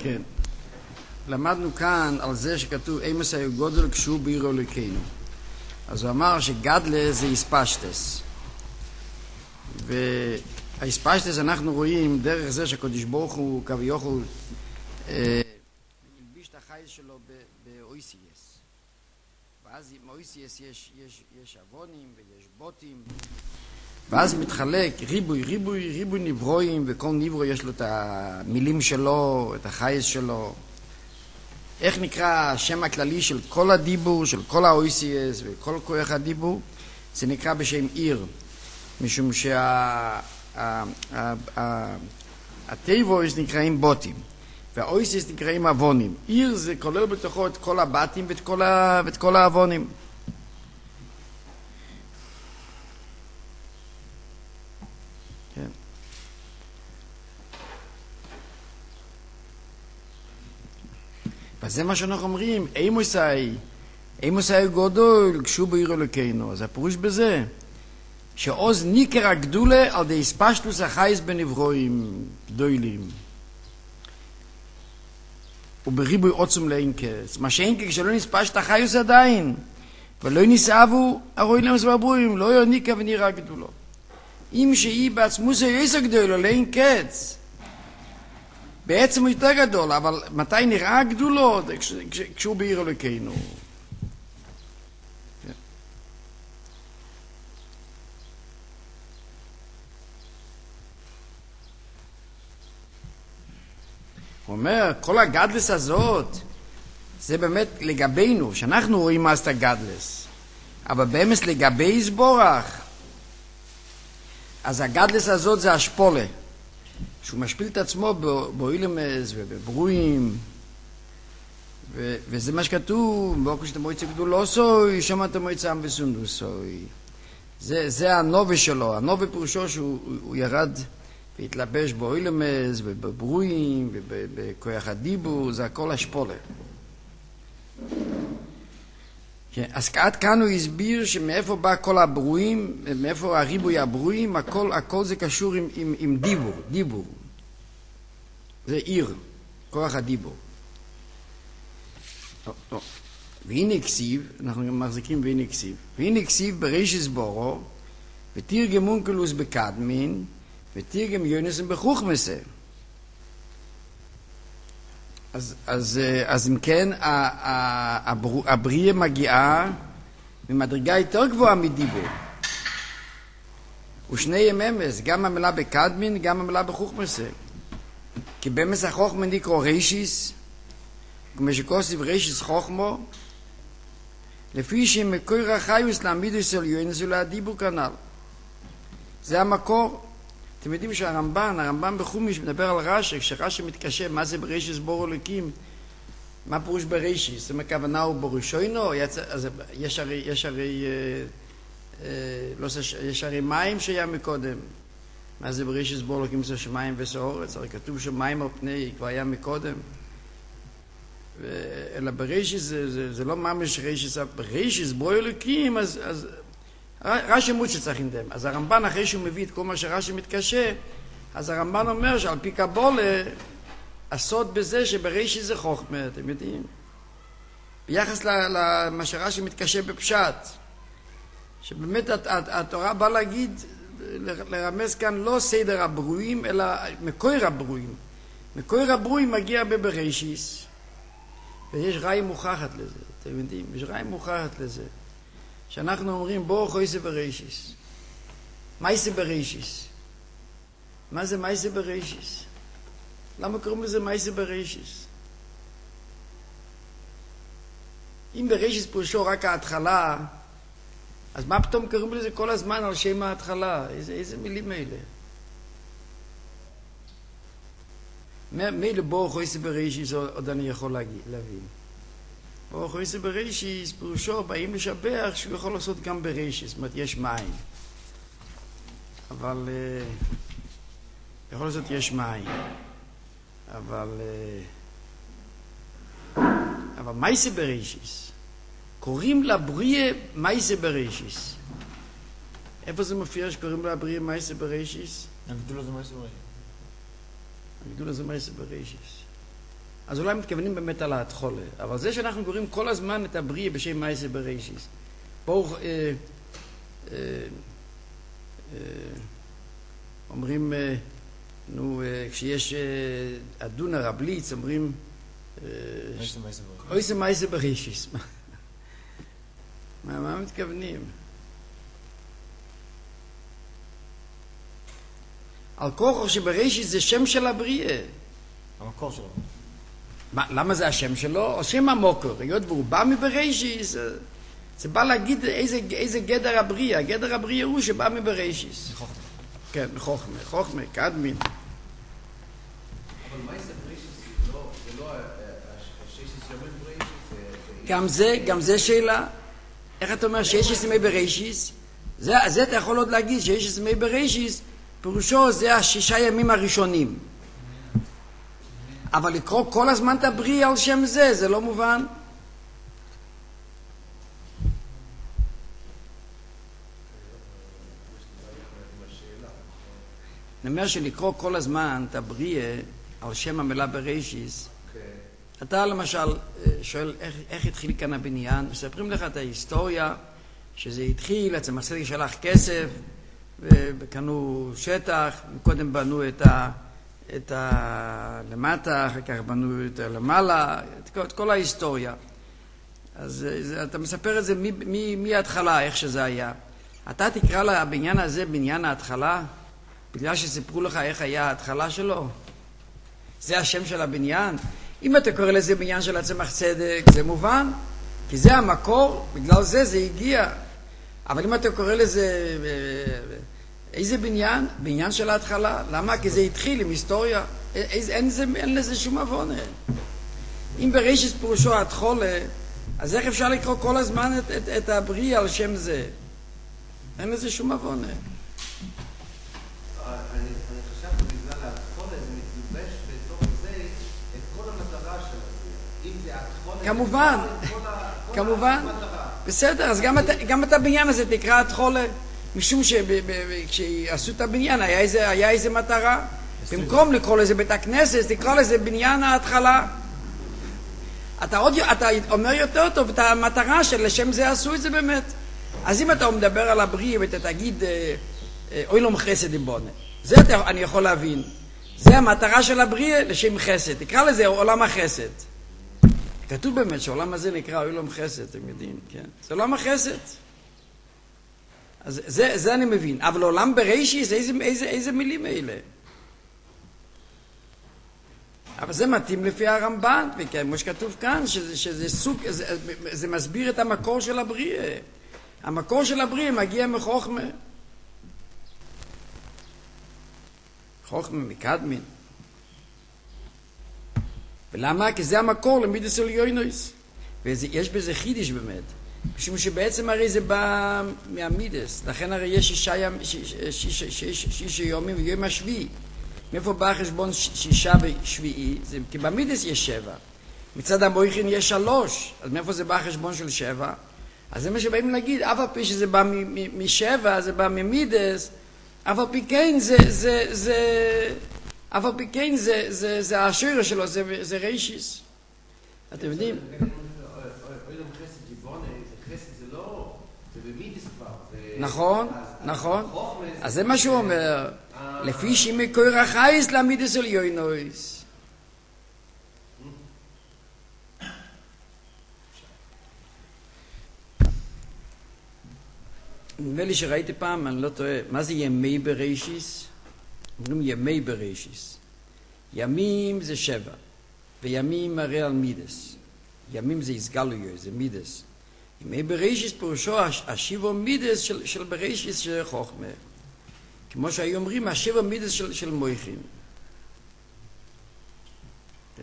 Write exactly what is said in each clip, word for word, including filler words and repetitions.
כן. למדנו כאן על זה שכתוב אמס היה גודל כשהוא בעיר אלוקינו. אז הוא אמר שגדלה זה איספשטס. והאיספשטס אנחנו רואים דרך זה שהקדוש ברוך הוא כביכול מלביש את החייס שלו באויסייס. ואז עם אויסייס יש, יש, יש אבונים ויש בוטים. ואז מתחלק ריבוי, ריבוי, ריבוי נברואים, וכל נברו יש לו את המילים שלו, את החייס שלו. איך נקרא השם הכללי של כל הדיבור, של כל ה-או אי סי אס וכל כוח הדיבור? זה נקרא בשם עיר, משום שהטייבויס נקראים בוטים, וה-או אי סי אס נקראים אבונים. עיר זה כולל בתוכו את כל הבתים ואת כל, ה... ואת כל האבונים. כן. וזה מה שאנחנו אומרים, אימוסאי, אימוסאי גודל, כשהוא בעיר אלוקינו. אז הפירוש בזה, שעוז ניקר הגדולה על די ספשטוס החייס בנברואים גדולים. ובריבוי עוצם לאין קץ. מה שאין כי כשלא נספשט החייס עדיין, ולא נסעבו הרואי למס והברואים, לא יוניקה ונראה גדולו. אם שהיא בעצמוס היסו גדולו לאין קץ, בעצם הוא יותר גדול, אבל מתי נראה גדולו? כש, כש, כשהוא בעיר אלוקינו. כן. הוא אומר, כל הגדלס הזאת, זה באמת לגבינו, שאנחנו רואים מה זה הגדלס. אבל באמת לגבי סבורך, אז הגדלס הזאת זה השפולה. שהוא משפיל את עצמו באוילמס ובברואים, וזה מה שכתוב, באוקו שאתה מועצה גדולוסוי, שם אתה מועצה עם וסונדוסוי. זה הנובה שלו, הנובה פירושו שהוא ירד והתלבש באוילמס ובברואים ובכוח הדיבור, זה הכל השפולה. אז עד כאן הוא הסביר שמאיפה בא כל הברואים, מאיפה הריבוי הברואים, הכל, הכל זה קשור עם, עם, עם דיבור, דיבור. זה עיר, כוח הדיבור. לא, לא. והנה כסיב, אנחנו מחזיקים והנה כסיב. והנה כסיב ברישס בורו, ותרגם אונקלוס בקדמין, ותרגם יונסם בחוכמסה. אז, אז, אז אם כן, הבריאה מגיעה ממדרגה יותר גבוהה מדיבור. ושני אמס, גם המילה בקדמין, גם המילה בחוכמסה. כי במס החוכמה נקרא רישיס, כמו שכוסיב רישיס חוכמו, לפי שמקור החיוס להעמידו של יוינס ולהדיבור כנ"ל. זה המקור. אתם יודעים שהרמב"ן, הרמב"ן בחומיש מדבר על רש"י, כשרש"י מתקשה, מה זה ברישיס בור אלוקים? מה פירוש ברישיס? זאת אומרת, הכוונה הוא בראשונו, אז יש הרי, יש הרי, אה, אה, לא יודע, יש הרי מים שהיה מקודם. מה זה ברישיס בור אלוקים? זה שמים וסעורץ, הרי כתוב שמים על פני כבר היה מקודם. אלא ברישיס זה, זה, זה לא ממש רישיס, ברישיס בור אלוקים, אז, אז רש"י מות שצריך אינדם. אז הרמב"ן, אחרי שהוא מביא את כל מה שרש"י מתקשה, אז הרמב"ן אומר שעל פי קבולה, הסוד בזה שברישי זה חוכמה, אתם יודעים. ביחס למה שרש"י מתקשה בפשט, שבאמת התורה באה להגיד, לרמז כאן לא סדר הברואים, אלא מקור הברואים. מקור הברואים מגיע בברישיס, ויש ראי מוכחת לזה, אתם יודעים, יש ראי מוכחת לזה. שאנחנו אומרים בוא חויסה ברישיס. מייסה ברישיס. מה זה מייסה ברישיס? למה קוראים לזה מייסה ברישיס? אם ברישיס פירושו רק ההתחלה, אז מה פתאום קוראים לזה כל הזמן על שם ההתחלה? איזה, איזה מילים אלה? מילא בוא חויסה ברישיס עוד אני יכול להבין. או חויסה ברישיס, פירושו, באים לשבח שהוא יכול לעשות גם ברישיס, זאת אומרת, יש מים. אבל, יכול לעשות יש מים. אבל, אבל מייסה ברישיס. קוראים לבריאה מייסה ברישיס. איפה זה מופיע שקוראים לבריאה מייסה ברישיס? הגדולה זה מייסה ברישיס. הגדולה זה מייסה ברישיס. אז אולי מתכוונים באמת על ההתחולה. אבל זה שאנחנו קוראים כל הזמן את הבריאה בשם מייסה בראשיס. פה אה, אה, אה, אומרים, אה, נו, אה, כשיש אה, אדונה רבליץ, אומרים אויסה מייסה בראשיס. מה, מה מתכוונים? על כוחו שבראשיס זה שם של הבריאה. המקור שלו. מה, למה זה השם שלו? השם המוקר, היות והוא בא מבראשיס, זה בא להגיד איזה, איזה גדר הבריאה. גדר הבריאה הוא שבא מבראשיס. מחוכמה. כן, מחוכמה, חוכמה, קדמין. אבל מייסה בראשיס זה לא הששת יומי בראשיס? גם זה, גם זה שאלה. איך אתה אומר שיש ימי בראשיס? זה, זה אתה יכול עוד להגיד שיש ימי בראשיס, פירושו זה השישה ימים הראשונים. אבל לקרוא כל הזמן את הבריאה על שם זה, זה לא מובן. אני אומר שלקרוא כל הזמן את הבריאה על שם המילה בראשיס, אתה למשל שואל איך, איך התחיל כאן הבניין, מספרים לך את ההיסטוריה שזה התחיל, עצם הצדק שלח כסף וקנו שטח, קודם בנו את ה... את הלמטה, אחר כך בנו את הלמעלה, את כל, את כל ההיסטוריה. אז זה, אתה מספר את זה מההתחלה, איך שזה היה. אתה תקרא לבניין הזה בניין ההתחלה, בגלל שסיפרו לך איך היה ההתחלה שלו. זה השם של הבניין. אם אתה קורא לזה בניין של הצמח צדק, זה מובן, כי זה המקור, בגלל זה זה הגיע. אבל אם אתה קורא לזה... איזה בניין? בניין של ההתחלה. למה? כי זה התחיל עם היסטוריה. אין, אין, זה, אין לזה שום עוונה. אם בראשיס פירושו התחולה, אז איך אפשר לקרוא כל הזמן את, את, את הבריאה על שם זה? אין לזה שום עוונה. אני חשבתי בגלל התחולה, זה מתלבש בתוך זה את כל המטרה של הבריאה. אם זה התחולה... כמובן, כמובן. בסדר, אז גם, גם את הבניין הזה תקרא התחולה. משום שכשעשו את הבניין היה איזה, היה איזה מטרה. במקום לקרוא לזה בית הכנסת, תקרא לזה בניין ההתחלה. אתה, עוד, אתה אומר יותר טוב את המטרה של לשם זה עשו את זה באמת. אז אם אתה מדבר על הבריאה ואתה תגיד אוילום חסד יבונה, זה אתה, אני יכול להבין. זה המטרה של הבריאה לשם חסד. תקרא לזה עולם החסד. כתוב באמת שהעולם הזה נקרא אוילום חסד, אתם יודעים, כן? זה עולם החסד. אז זה, זה אני מבין. אבל עולם בראשיס, איזה, איזה, איזה מילים אלה? אבל זה מתאים לפי הרמב"ן, וכמו שכתוב כאן, שזה, שזה סוג, זה, זה מסביר את המקור של הבריאה. המקור של הבריאה מגיע מחוכמה. חוכמה מקדמין. ולמה? כי זה המקור למידס עליונוס. ויש בזה חידש באמת. משום שבעצם הרי זה בא מהמידס, לכן הרי יש שישה, שישה יומים ויום השביעי. מאיפה בא החשבון שישה ושביעי? זה, כי במידס יש שבע. מצד המויכין יש שלוש, אז מאיפה זה בא החשבון של שבע? אז זה מה שבאים להגיד, אף על פי שזה בא משבע, זה בא ממידס, אף על פי כן זה, זה, זה, אף על פי כן זה, זה, זה השורש שלו, זה, זה רישיס. אתם יודעים? נכון, נכון. אז זה מה שהוא אומר. לפי שמקור החייס למידס עליונוס. נדמה לי שראיתי פעם, אני לא טועה, מה זה ימי בראשיס? אומרים ימי בראשיס. ימים זה שבע, וימים מראה על מידס. ימים זה הסגלויות, זה מידס. ימי בראשיס פירושו השיבו מידס של, של בראשיס של חוכמה. כמו שהיו אומרים, השיבו מידס של, של מויכין. כן.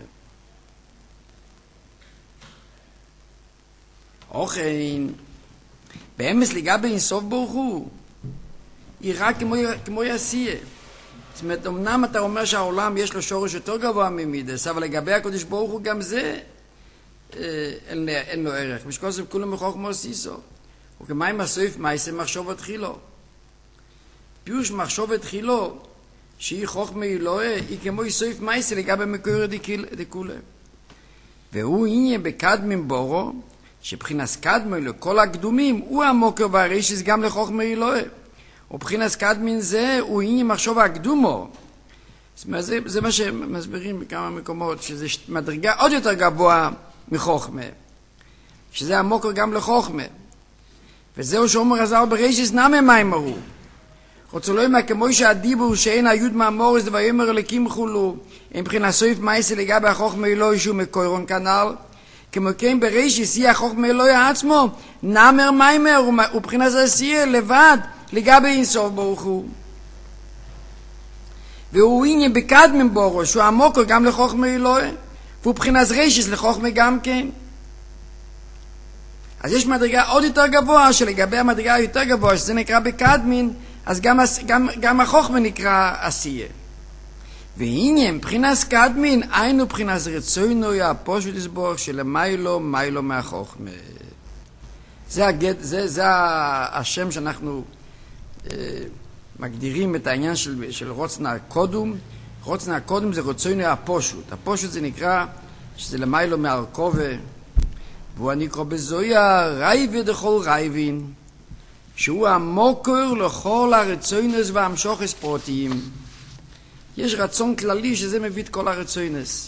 אוכן, באמס לגבי אינסוף ברוך הוא, היא רק כמו, כמו יעשייה. זאת אומרת, אמנם אתה אומר שהעולם יש לו שורש יותר גבוה ממידס, אבל לגבי הקדוש ברוך הוא גם זה, אין, אין לו ערך. משקול זה כולם מחוכמה עשיסו. וכמים הסויף מייסה מחשוב התחילו. פיוש מחשוב התחילו, שהיא חוכמה אלוהה, היא כמו סויף מייסה לגבי מקור דכולה. והוא עניין בקדמים בורו, שבחינס קדמי לכל הקדומים, הוא המוקר והרישיס גם לחוכמה אלוהי. ובחינס קדמין זה, הוא עניין מחשוב הקדומו. זאת אומרת, זה, זה מה שמסבירים בכמה מקומות, שזה מדרגה עוד יותר גבוה מחוכמה. שזה המוקר גם לחוכמה. וזהו שאומר הזר ברישיס נמי מיימרו. רוצה לא ימה כמו שהדיבור שאין היוד מאמורס ויאמר אלוקים חולו, אם בחינה סויף מייסה לגבי החוכמה אלוהי שהוא מקוירון כנ"ל, כמו כן ברישיס יהיה החוכמה אלוהי עצמו, נאמר מיימר ובחינה זה עשייה לבד לגבי אינסוף ברוך הוא. והוא עניין בקדמים בורו שהוא המוקר גם לחוכמה אלוהי, והוא בחינת רישיס לחוכמה גם כן. אז יש מדרגה עוד יותר גבוה, שלגבי המדרגה היותר גבוה, שזה נקרא בקדמין, אז גם, גם, גם החוכמה נקרא עשייה. והנה, מבחינת קדמין, היינו מבחינת רצונו הפשוט לסבור שלמיילו, מיילו מהחוכמה. זה, הגד, זה, זה השם שאנחנו אה, מגדירים את העניין של, של רוצנה הקודום. רוצנה הקודום זה רצונו הפשוט. הפשוט זה נקרא שזה למיילו מהרכובה. והוא נקרא בזויה רייבי דכל רייבין, שהוא המוקר לכל הרצוינס והמשוכס פרוטיים. יש רצון כללי שזה מביא את כל הרצוינס.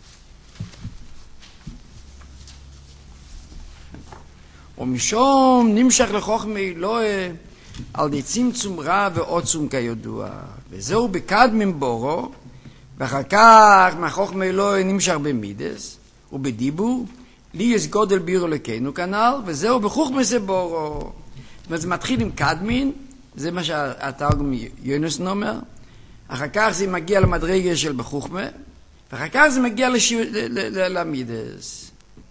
ומשום נמשך לחוכמה אלוהי על די צמצום רע ועוצום כידוע. וזהו בקדמים בורו, ואחר כך מהחוכמה אלוהי נמשך במידס ובדיבור, לי יש גודל ביר אלוקינו כנ"ל, וזהו בחוכמה זה בורו. זאת אומרת, זה מתחיל עם קדמין, זה מה שהתרגום יונסון אומר, אחר כך זה מגיע למדרגה של בחוכמה, ואחר כך זה מגיע למידס.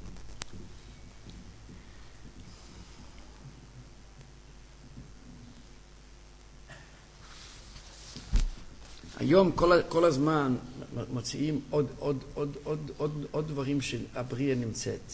היום כל, כל הזמן מוציאים עוד, עוד, עוד, עוד, עוד, עוד דברים שהבריאה נמצאת.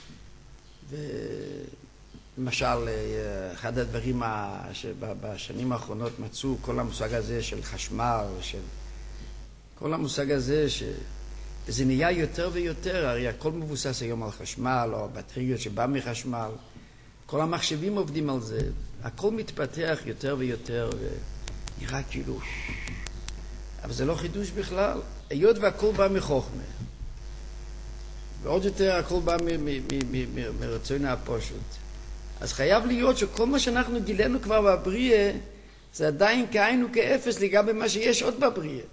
למשל, אחד הדברים שבשנים האחרונות מצאו כל המושג הזה של חשמל, של כל המושג הזה שזה נהיה יותר ויותר, הרי הכל מבוסס היום על חשמל או בטריות שבא מחשמל, כל המחשבים עובדים על זה, הכל מתפתח יותר ויותר ונראה כאילו, אבל זה לא חידוש בכלל, היות והכל בא מחוכמה, ועוד יותר הכל בא מרצון הפשוט. אז חייב להיות שכל מה שאנחנו גילינו כבר בבריאה, זה עדיין כאין וכאפס לגבי מה שיש עוד בבריאה.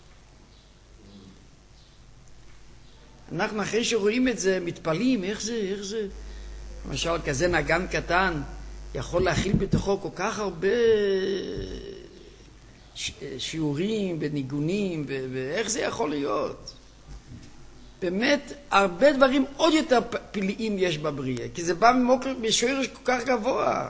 אנחנו אחרי שרואים את זה, מתפלאים, איך זה, איך זה? למשל, כזה נגן קטן, יכול להכיל בתוכו כל כך הרבה שיעורים וניגונים, ואיך זה יכול להיות? באמת, הרבה דברים עוד יותר פלאים יש בבריאה, כי זה בא ממוקר, משורש כל כך גבוה.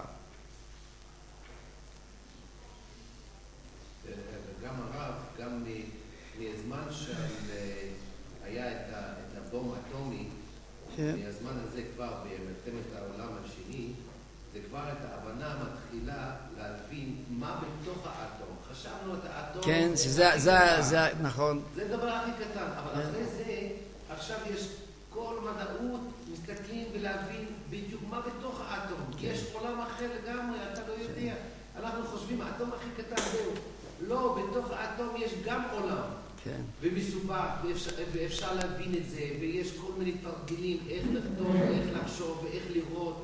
גם הרב, גם מהזמן שהיה את הבום האטומי, מהזמן הזה כבר במלחמת העולם השני, זה כבר את ההבנה מתחילה להבין מה בתוך האטום. חשבנו את האטום... כן, זה נכון. זה הדבר הכי קטן, אבל אחרי זה... עכשיו יש כל מדעות מסתכלים ולהבין בדיוק מה בתוך האטום. יש עולם אחר לגמרי, אתה לא יודע. אנחנו חושבים, האטום הכי קטן זהו. לא, בתוך האטום יש גם עולם. ומסובך, ואפשר להבין את זה, ויש כל מיני תרגילים, איך לכתוב, איך לחשוב, ואיך לראות.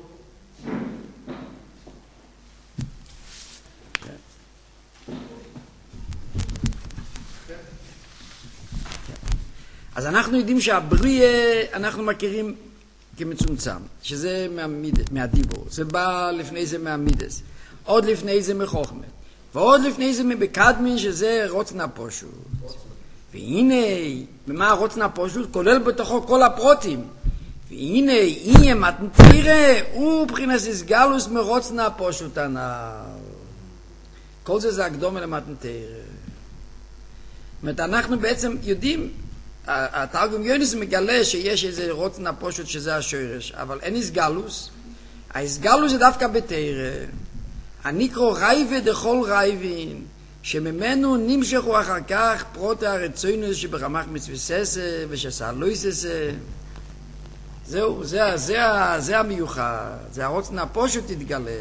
אז אנחנו יודעים שהבריאה אנחנו מכירים כמצומצם, שזה מהדיבור, זה בא לפני זה מהמידס, עוד לפני זה מחוכמה, ועוד לפני זה מבקדמין שזה רוצנה פשוט. והנה, במה הרוצנה פשוט? כולל בתוכו כל הפרוטים. והנה, הנה מתנתירה, הוא מבחינת הסגלוס מרוצנה פשוט הנ"ל. כל זה זה הקדומה למתנתירה. זאת אומרת, אנחנו בעצם יודעים, התרגום יוניס מגלה שיש איזה רוצנה פשוט שזה השורש, אבל אין הסגלוס. ההסגלוס זה דווקא בתירה. הנקרא רייבה דכל רייבין, שממנו נמשכו אחר כך פרוטי הרצוינוס שברמח מצווה ססה ושסה לויססה. זהו, זה, זה, זה המיוחד, זה הרוצן הפושט תתגלה.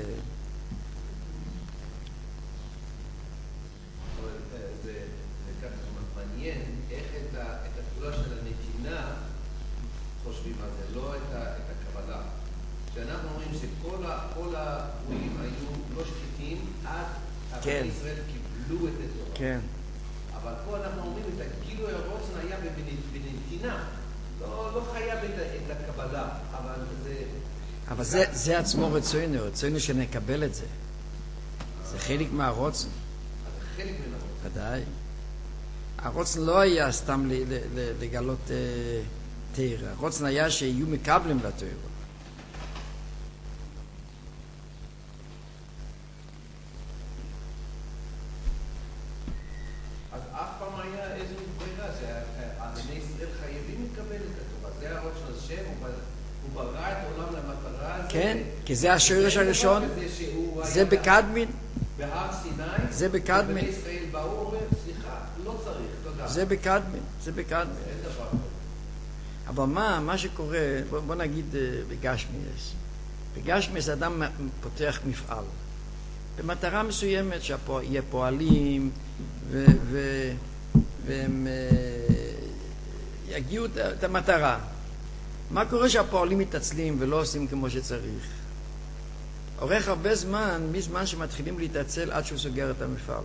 כן. ישראל קיבלו את התורה. כן. אבל פה אנחנו אומרים את הגילוי הרוצן היה בנתינה. לא, לא חייב את, את הקבלה, אבל זה... אבל זה, זה עצמו רצוינו, רצוינו שנקבל את זה. זה חלק מהרוצן. אז זה חלק מהרוצן. ודאי. הרוצן לא היה סתם לגלות uh, תורה. הרוצן היה שיהיו מקבלים לתורה. כן, כי זה השורש הראשון, זה בקדמין, בהר סיני, זה בקדמין, ובני ישראל באו אומר, סליחה, לא צריך, תודה. זה בקדמין, זה בקדמין. אבל מה, מה שקורה, בוא, בוא נגיד בגשמיאס, בגשמיאס אדם פותח מפעל, במטרה מסוימת שיהיה פועלים, ו, ו, והם יגיעו את המטרה. מה קורה שהפועלים מתעצלים ולא עושים כמו שצריך? עורך הרבה זמן, מזמן שמתחילים להתעצל עד שהוא סוגר את המפעל.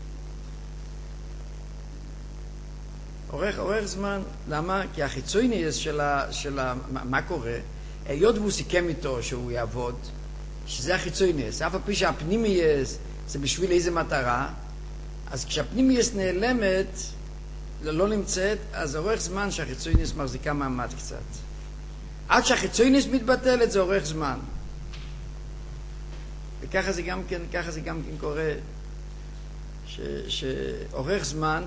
עורך, עורך זמן. למה? כי החיצוני של ה... של ה... מה, מה קורה? היות והוא סיכם איתו שהוא יעבוד, שזה החיצוני. אף על פי שהפנימי זה בשביל איזה מטרה, אז כשהפנימי נעלמת, לא נמצאת, אז עורך זמן שהחיצוני מחזיקה מעמד קצת. עד שהחיצויניס מתבטלת זה אורך זמן. וככה זה גם כן, ככה זה גם כן קורה, ש, שאורך זמן,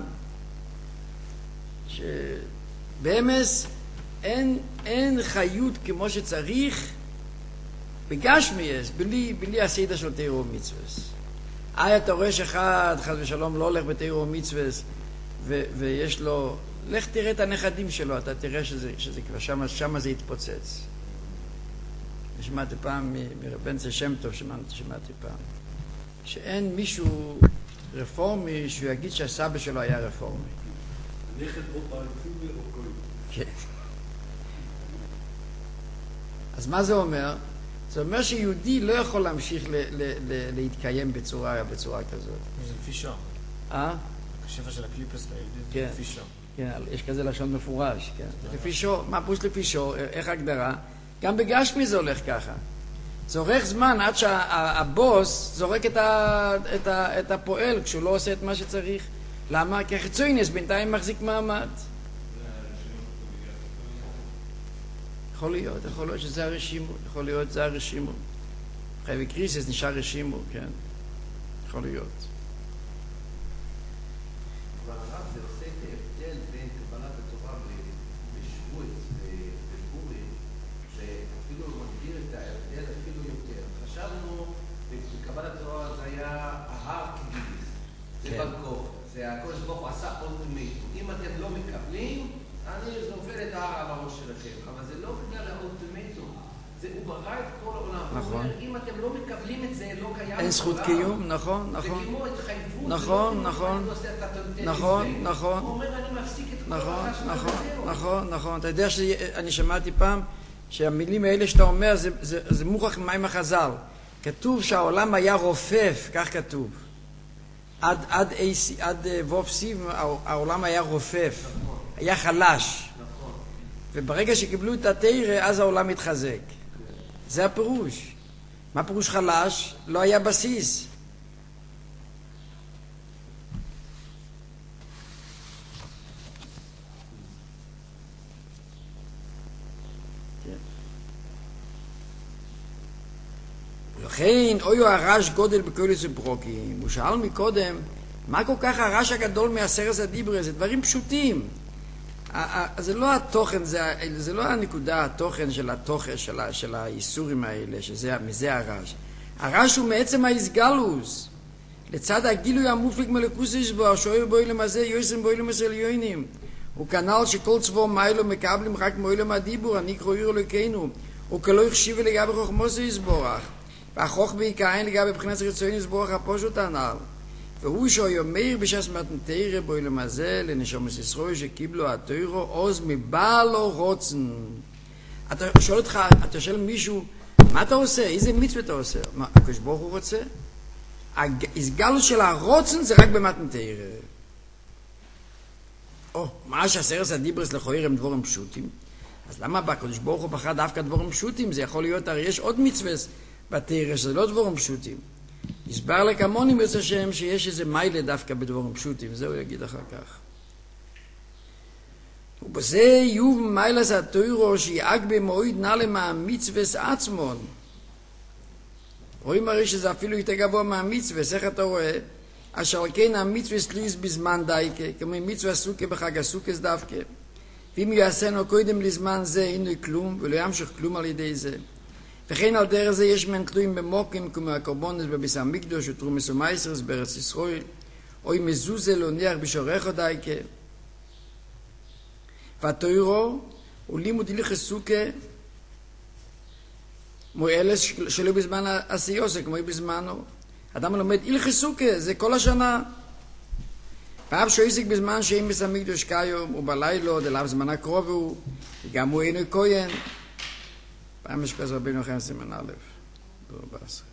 שבאמס אין, אין חיות כמו שצריך בגשמיאס, בלי, בלי הסיידה של תורה ומצוות. אי אתה רואה שאחד, חס ושלום, לא הולך בתורה ומצוות, ו, ויש לו... לך תראה את הנכדים שלו, אתה תראה שזה, שזה כבר שמה, שמה זה יתפוצץ. שמעתי פעם מרבן זה שם טוב, שמעתי, שמעתי פעם, שאין מישהו רפורמי שהוא יגיד שהסבא שלו היה רפורמי. נכד או בעל צובר או כהן. כן. אז מה זה אומר? זה אומר שיהודי לא יכול להמשיך ל, ל, ל, להתקיים בצורה, בצורה כזאת. זה לפי שעה. אה? השפע של הקליפס ליהודי כן. זה לפי שעה. כן, יש כזה לשון מפורש, כן. לפי שור, מה פוש לפי שור, איך הגדרה? גם בגשמי זה הולך ככה. זה אורך זמן עד שהבוס זורק את, ה, את, ה, את הפועל כשהוא לא עושה את מה שצריך. למה? כי החיצוינס בינתיים מחזיק מעמד. יכול להיות, יכול להיות שזה הרשימו, יכול להיות זה הרשימו. חייבי קריסס נשאר רשימו, כן. יכול להיות. זה הקודש ברוך הוא עשה אולטימטום. אם אתם לא מקבלים, אני נופל את ההר על הראש שלכם. אבל זה לא בגלל האולטימטום. הוא ברא את כל העולם. הוא אומר, אם אתם לא מקבלים את זה, לא קיים. אין זכות קיום, נכון, נכון. זה כמו התחייבות. נכון, נכון. נכון, נכון. הוא אומר, אני מפסיק את כל נכון, החשמל נכון, וזהו. נכון, נכון. אתה יודע שאני שמעתי פעם שהמילים האלה שאתה אומר, זה מוכח מים החז"ל. כתוב שהעולם היה רופף, כך כתוב. עד, עד, עד ווב סיב העולם היה רופף, היה חלש. וברגע שקיבלו את התורה, אז העולם התחזק. זה הפירוש. מה פירוש חלש? לא היה בסיס. לכן, אוי הרש גודל בקולוס וברוקים. הוא שאל מקודם, מה כל כך הרש הגדול מעשרת הדיברות? זה דברים פשוטים. זה לא התוכן, זה, זה לא הנקודה, התוכן של התוכן של, של האיסורים האלה, שזה, מזה הרש. הרש הוא מעצם ההסגלוס. לצד הגילוי המופלג מלכוס ישבור, שואל בו אילם הזה, יויסם בו אילם הזה ליונים. הוא כנ"ל שכל צבו מיילו מקבלים רק מוילו מהדיבור, אני קרואיר אלוקינו, וכלא יחשיב לגבי חוכמוסו יסבורך, והחוכמה יקעין לגבי בחינת רצונו יסבורך הפושט הנ"ל. והוא שאומר בשעס מתנתרא באילום הזה לנשמות ישראל שקיבלו התורה עוז מבעל לו רוצן. אתה שואל אותך, אתה שואל מישהו, מה אתה עושה? איזה מצווה אתה עושה? מה, הקדוש ברוך הוא רוצה? ההסגלות של הרוצן זה רק במתנתרא. או, מה שעשרת הדיברס לכאורה הם דבורים פשוטים. אז למה הקדוש ברוך הוא בחר דווקא דבורים פשוטים? זה יכול להיות, הרי יש עוד מצווה בתורה שזה לא דבורים פשוטים. הסבר לכמוני ברצה שם שיש איזה מיילה דווקא בדבורים פשוטים, זה הוא יגיד אחר כך. ובזה יוב מיילס התוירו שיאג במועד נעלה מהמצווס עצמון. רואים הרי שזה אפילו יותר גבוה מהמצווס, איך אתה רואה? אשר כן המצווס תלויס בזמן דייקה, כמו מצווה סוכה בחג הסוכס דווקא. ואם יעשינו קודם לזמן זה אינו כלום, ולא ימשיך כלום על ידי זה. וכן על דרך זה יש מן תלויים במוקים כמו הקורבנות בביס המקדוש ותרומס ומייסרס בארץ ישראל, או אם מזוזה לא ניח בשורךו דייקה. והתוירו הוא לימוד הלכות סוכה מועלס שלא בזמן עשיוסה כמו בזמנו. אדם לומד הלכות סוכה זה כל השנה. ואף שעסק בזמן שאין ביס המקדוש כיום ובלילה דלאו זמן הקרוב הוא וגם הוא אינו כהן. פעם יש כזה רבינו חיים סימן א' ברוב עשרה.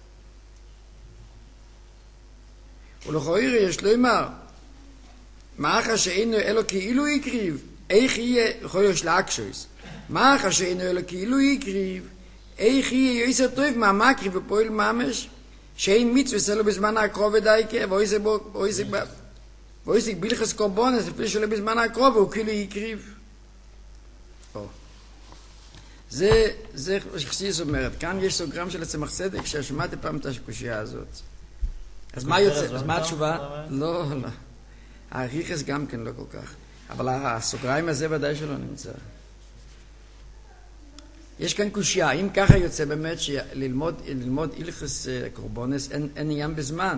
ולכאורה יש לומר מאחר שאינו אלו כאילו יקריב איך יהיה, יכול להיות להקשויס, מאחר שאינו אלו כאילו יקריב איך יהיה יויסר טוב מהמקריב ופועל ממש שאין מצווה סלו בזמן הקרוב ודייקה ואויסק בלחס קורבונס לפני שלו בזמן הקרוב הוא כאילו יקריב. זה, זה שחסיס אומרת, כאן יש סוגרם של הצמח צדק ששמעתי פעם את הקושייה הזאת. אז מה יוצא? אז מה התשובה? לא, לא. הריחס גם כן לא כל כך. אבל הסוגריים הזה ודאי שלא נמצא. יש כאן קושייה, אם ככה יוצא באמת שללמוד ללמוד הלכות קורבונס אין, אין ים בזמן.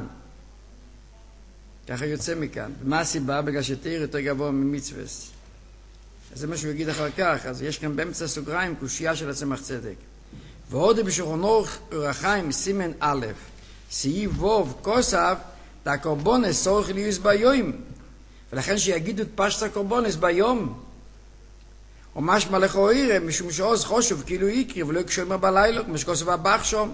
ככה יוצא מכאן. מה הסיבה? בגלל שתיר יותר גבוה ממצווס. אז זה מה שהוא יגיד אחר כך. אז יש כאן באמצע סוגריים קושייה של הצמח צדק. ועוד בשולחן אורחיים סימן א' סעיף ו' כוסף דהקורבונס צורך ליוס ביום. ולכן שיגידו את פשט הקורבונס ביום. או משמע לכאורה משום שעוז חושב כאילו יקרי ולא יקשור בלילה כמו שכוסף הבח שם.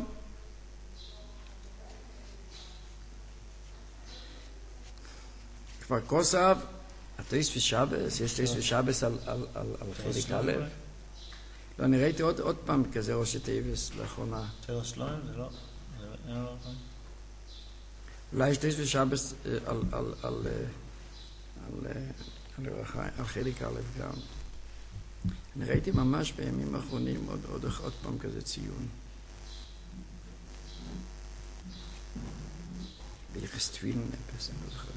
כבר כוסף התויס ושבס, יש תויס ושבס על, על, על, על חלק א'. לא, אני ראיתי עוד, עוד פעם כזה ראשי תיבס לאחרונה. תראה שלוים, זה לא... אולי יש תויס ושבס על, על, על, על, על, על חלק א' גם. אני ראיתי ממש בימים האחרונים עוד, עוד, עוד פעם כזה ציון. ביחס תפילין נפס, אני לא זוכר.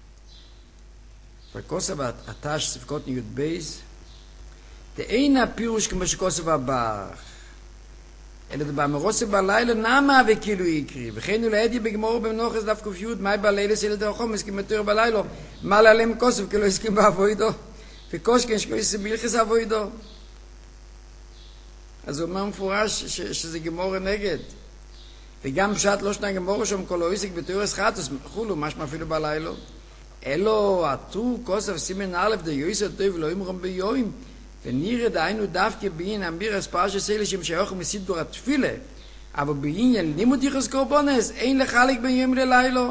וכוסף התש ספקות ניוד בייס אין הפירוש כמו שכוסף הבח אלא דבר מרוסף בלילה נמה וכאילו יקרי וכן אולי עדי בגמור במנוחס דף קופיות מי בלילה סילת הרחום הסכים יותר בלילה מה לעלם כוסף כי לא הסכים בעבודו וקושכן שכו הסכים בלחס עבודו. אז הוא אומר מפורש שזה גמור נגד וגם פשט לא שנה גמור שם כל העסק בתיאורס חטוס חולו משמע אפילו בלילה אלו עטו כוסף סימן א' דה יויסר טוב לא ימרום ביום ונראה דהיינו דווקא בעין אמביר הספרש סיילה שמשייך מסידור התפילה אבל בעניין לימוד יחס קורבונס אין לחלק בין יום ללילה.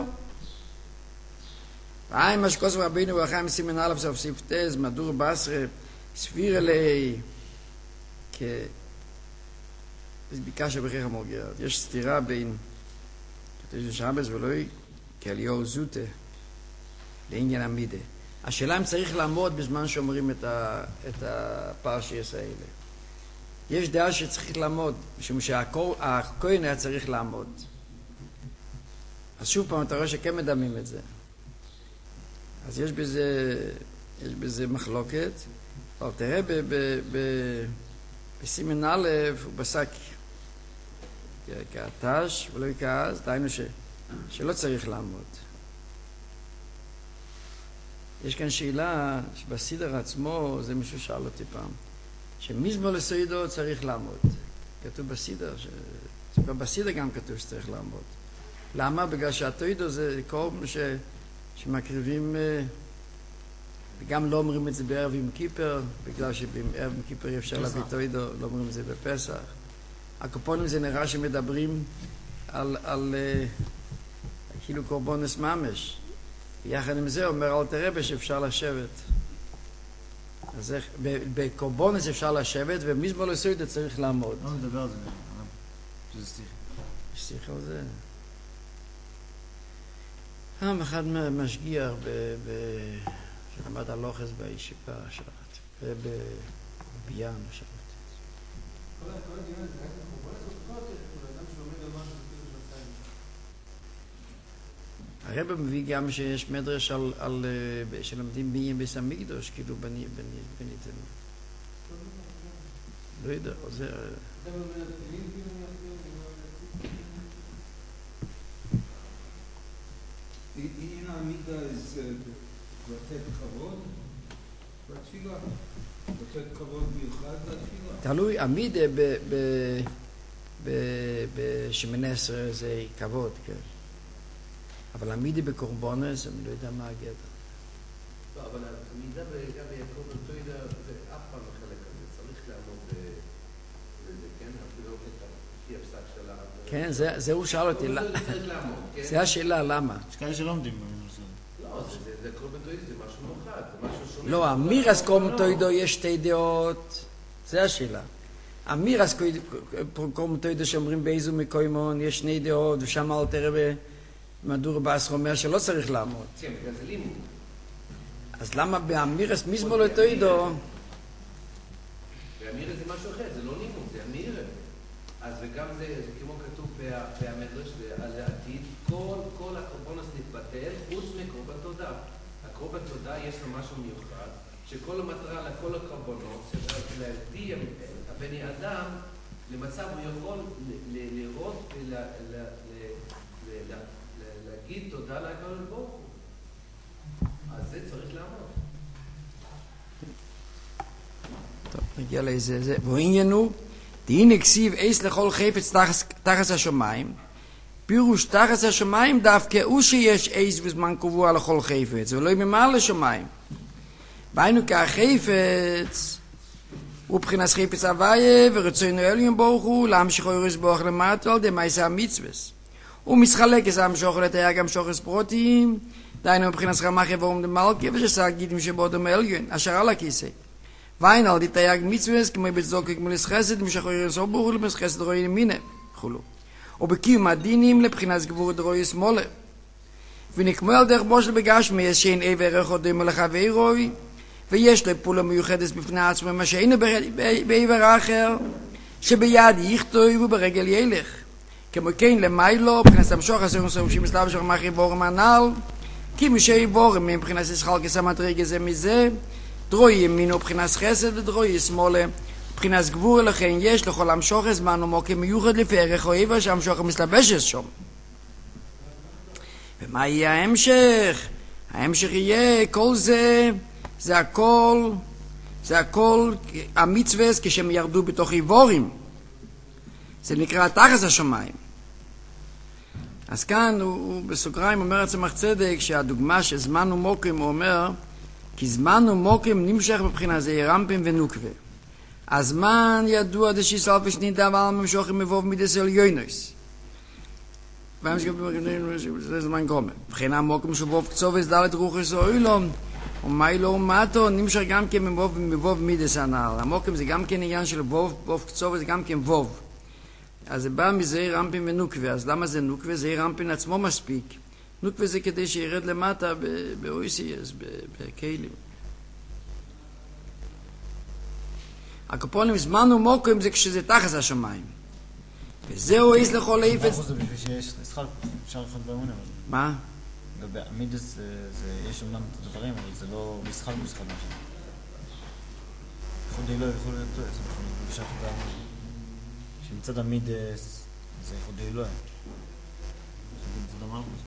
ואין מה שכוסף רבינו וחיים סימן א' סוף סעיף תז מדור בעשרה סביר אלי כ... זה ביקשה בכך המורגרת יש סתירה בין כתוב שבס ולא כאליהו זוטה לעניין המידה. השאלה אם צריך לעמוד בזמן שאומרים את, ה, את הפרשיות האלה. יש דעה שצריך לעמוד, משום שהכהן היה צריך לעמוד. אז שוב פעם, אתה רואה שכן מדמים את זה. אז יש בזה, יש בזה מחלוקת, אבל תראה ב, ב, ב, בסימן א' הוא בסק כעתש ולא כעז, דהיינו ש, שלא צריך לעמוד. יש כאן שאלה שבסידר עצמו, זה מישהו שאל אותי פעם, שמזמור לסוידו צריך לעמוד. כתוב בסידר, ש... בסידר גם כתוב שצריך לעמוד. למה? בגלל שהתוידו זה קורבן ש... שמקריבים, וגם לא אומרים את זה בערב יום כיפר, בגלל שבערב יום כיפר אי אפשר להביא תוידו, לא אומרים את זה בפסח. הקופונים זה נראה שמדברים על, על כאילו קורבנס ממש. יחד עם זה אומר אל תרבה שאפשר לשבת. אז איך, בקורבנס אפשר לשבת, ומזמור לסוידו צריך לעמוד. לא מדבר על זה, שזה שיח. יש שיח על זה. פעם אחד משגיח שלמד הלוחס בישיבה שבת, בביאן שבת. כל הדיון הזה, רק לקורבנס או כל אדם שלומד על משהו כאילו של הציים? הרב מביא גם שיש מדרש על, על, שלמדים ביים ביס המקדוש, כאילו בני, בני, בניתם. לא יודע, זה... אדם לומד על תפילין, כאילו עניין העמידה זה לתת כבוד בתפילה, לתת כבוד מיוחד בתפילה. תלוי, עמידה בשמיני עשרה זה כבוד, כן. אבל עמידה בקורבנס, אני לא יודע מה הגדר. לא, אבל עמידה גם ביעקב בתוידה זה אף פעם החלק הזה, צריך לעמוד לזה, כן? אפילו לפי הפסק של ה... כן, זה, זה הוא שאל אותי. צריך לעמוד, כן? זה השאלה, למה? יש כאלה שלא עומדים. לא, זה קורבן תוידה, זה משהו מוחד, זה משהו שונה. לא, אמירס קורבן תוידו יש שתי דעות, זה השאלה. אמירס קורבן תוידו שאומרים באיזו מקוימון, יש שני דעות, ושם אל תראה מדור בעשר אומר שלא צריך לעמוד. כן, בגלל זה לימוד. אז למה באמירס מזמור לתוידו? באמירס זה משהו אחר, זה לא לימוד, זה אמירס. אז וגם זה, זה כמו כתוב במדרש, על העתיד, כל, כל הקורבנוס נתבטל, חוץ מקורבן תודה. הקורבן תודה יש לו משהו מיוחד, שכל המטרה לכל הקורבנות, להביא הבני אדם למצב הוא יכול לראות ולהגיד תודה לקדוש ברוך הוא. אז זה צריך לעמוד. טוב, נגיע לאיזה זה. ועניינו, דהינה כסיב אייס לכל חפץ תחס השמיים, פירוש תחס השמיים דווקא הוא שיש אייס בזמן קבוע לכל חפץ, ולא ממעל לשמיים. והיינו כהחפץ, הוא בחינת חפץ הוויה, ורצוינו עליון ברוך הוא, להמשיך אורס ברוך למטה, על די מייסה המצווס. הוא משחלק את המשוך לתאר גם שוחס פרוטים, דהיינו מבחינת רמח יבורם דמלכי, ושסר גידים שבו דומה עליון, אשר על הכיסא. ואין על די תאר מצווס, כמו בצדוק כמולס חסד, משך אורס ברוך הוא, למס חסד רואי מינה, וכולו. ובקיום הדינים לבחינת גבור דרואי שמאלה. ונקמו על דרך בושל בגשמי, יש שאין אי וערך עוד דומה לחווי רואי, ויש לו פעולה מיוחדת בפני עצמו, מה שאינו בעבר אחר, שביד יכתוב וברגל ילך. כמו כן למיילו, מבחינת המשוך, עשרים ושלושים מסלב של רמח יבורם הנ"ל, כי משה יבורם מבחינת ישחל כסמת רגע זה מזה, דרוי ימינו מבחינת חסד ודרוי שמאלה, מבחינת גבור לכן יש לכל המשוך זמן ומוקם מיוחד לפי ערך או עבר שהמשוך מסלבשת שם. ומה יהיה ההמשך? ההמשך יהיה כל זה, זה הכל, זה הכל המצווס כשהם ירדו בתוך עיבורים. זה נקרא תחס השמיים. אז כאן הוא, הוא בסוגריים אומר עצמך צדק שהדוגמה שזמן ומוקם הוא אומר כי זמן ומוקם נמשך מבחינה זה רמפים ונוקווה. הזמן ידוע דשיסל ושנידה ועל ממשוך מבוב מידס עליונוס. זה זמן קומה. מבחינה מוקם שבוב קצובס דלת רוחס או אילום ומיילו ומטו נמשך גם כן מבוב, מבוב מידס הנעל. המוקם זה גם כן עניין של בוב, בוב קצובס זה גם כן בוב. אז זה בא מזעיר רמפין ונוקווה. אז למה זה נוקווה? זעיר רמפין עצמו מספיק. נוקווה זה כדי שירד למטה באויסיאס, בכלים. הקופונים זמן ומוקם זה כשזה תחס השמיים. וזהו איס לכל איפץ. זה בשביל שיש שחק, אפשר לחיות באמונה. מה? בעמידס יש אומנם דברים, אבל זה לא משחק משחק משחק. יכול להיות, יכול להיות, זה נכון, בשעת באמונה. שמצד עמידס זה יכול להיות, זה דבר